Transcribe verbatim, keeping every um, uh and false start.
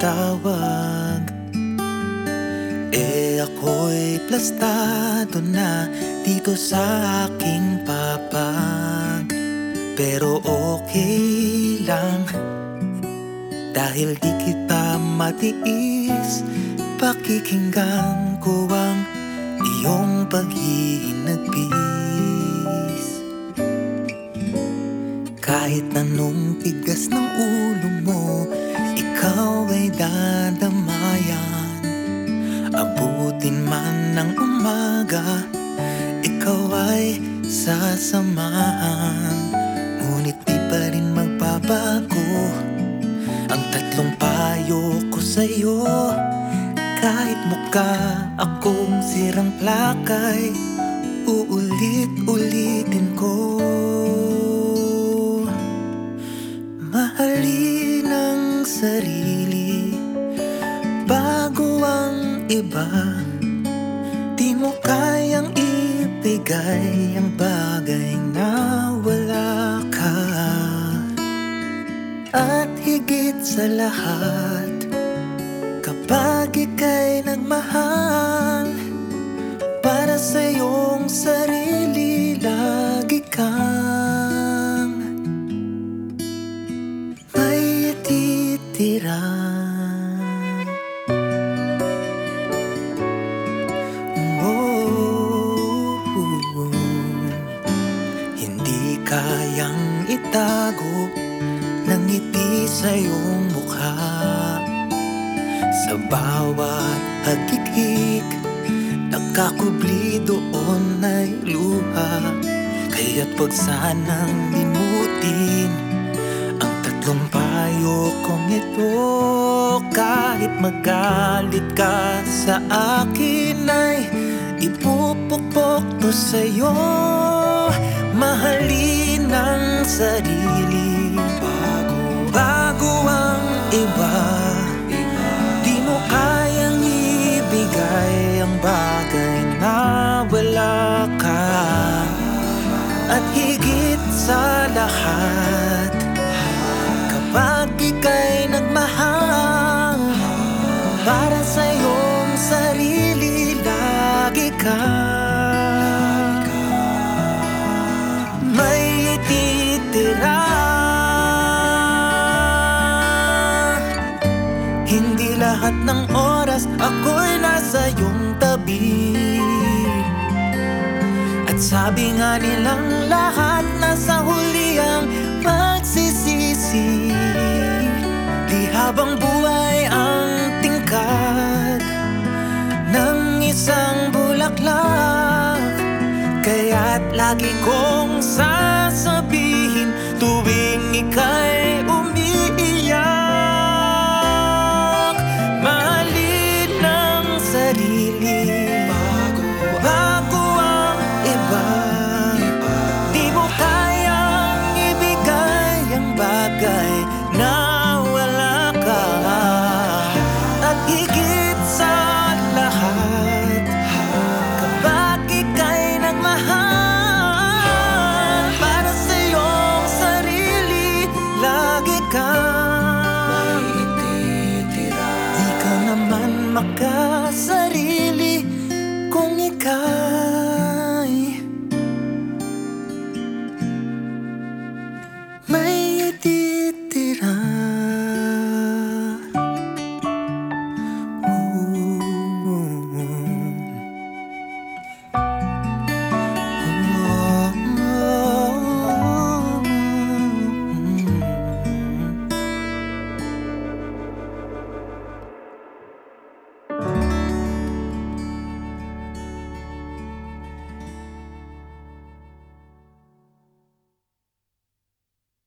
tumatawag. Eh ako'y plastado na dito sa aking papag. Pero okay lang, dahil di kita matiis. Pakikinggan ko ang iyong paghihinagpis. Kahit anong tigas ng ulo mo, ikaw ay dadamayan. Abutin man ng umaga, ikaw ay sasamahan. Ngunit di pa rin magbabago ang tatlong payo ko sa'yo. Kahit mukha akong sirang plakay, uulit-ulitin ko. Mahalin ang sarili bago ang iba. Di mo kayang ibigay ang bagay na wala ka. At higit sa lahat, kapag ika'y nagmahal, para sa iyong sarili lagi kang may ititira. Oh, hindi kayang itago ng ngiti sa iyong mukha. Sa bawat hagik-hik, nakakubli doon ay luha. Kaya't wag sanang limutin ang tatlong payo kong ito. Kahit magalit ka sa akin, ay ipupukpok to sa'yo. Mahalin ang sarili bago, bago ang iba. Kayang ibigay ang bagay na wala ka. At higit sa lahat, kapag ika'y nagmahal, para sa iyong sarili lagi ka may ititira. Hindi lahat ng oras ako'y nasa iyong tabi. At sabi nga nilang lahat nasa huli ang pagsisisi. Di habang buhay ang tingkad ng isang bulaklak. Kaya't lagi kong sasabihin tuwing ika'y umiiyak,